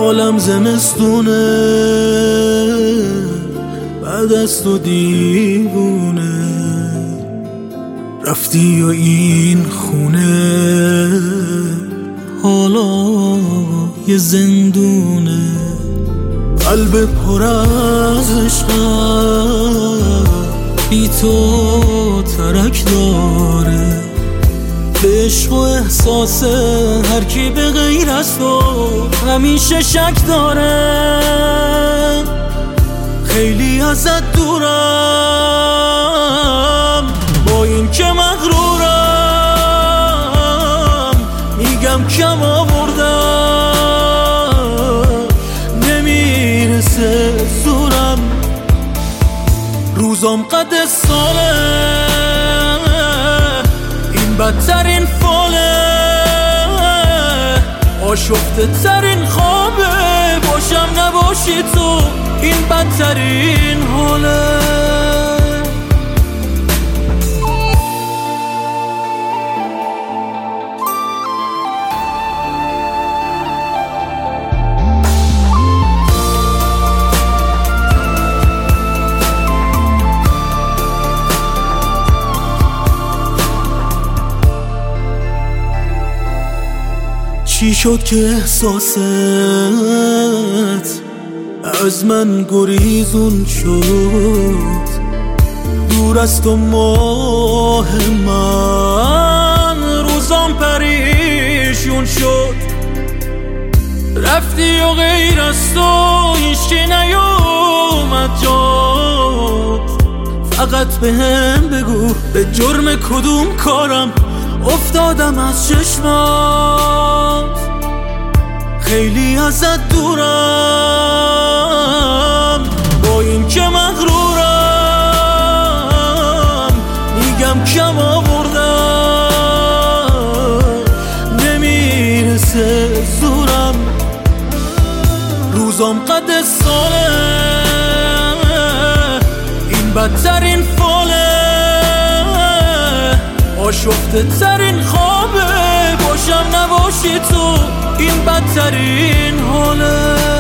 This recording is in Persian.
حالم زمستونه، بعد از تو دیوونه رفتی و این خونه حالا یه زندونه. قلب پر از عشقم بی تو ترک داره، به عشق و احساس هر کی به غیر از تو همیشه شک داره. خیلی ازت دورم با این که مغرورم، میگم کم آوردم نمیرسه زورم. روزام قد ساله، این بدترین فاله، آشفته ترین خوابه، باشم نباشی تو این بدترین حاله. چی شد که احساست از من گریزون شد؟ دور از تو ماه من روزام پریشون شد. رفتی و غیر از تو هیچکی نیومد جات. فقط به هم بگو به جرم کدوم کارم افتادم از چشمات. خیلی ازت دورم با این که مغرورم، میگم کم آوردم نمیرسه زورم. روزام قد ساله، این بدترین فاله، آشفته ترین خوابه، باشم نباشی تو این بدترین حاله.